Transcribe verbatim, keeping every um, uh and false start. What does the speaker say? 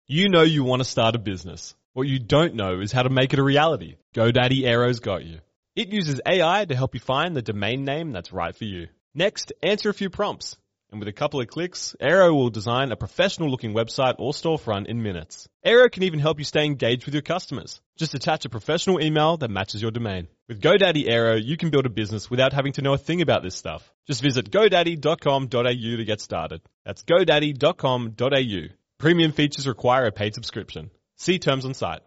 You know you want to start a business. What you don't know is how to make it a reality. GoDaddy Aero's got you. It uses A I to help you find the domain name that's right for you. Next, answer a few prompts. And with a couple of clicks, Aero will design a professional-looking website or storefront in minutes. Aero can even help you stay engaged with your customers. Just attach a professional email that matches your domain. With GoDaddy Aero, you can build a business without having to know a thing about this stuff. Just visit godaddy dot com dot a u to get started. That's godaddy dot com dot a u. Premium features require a paid subscription. See terms on site.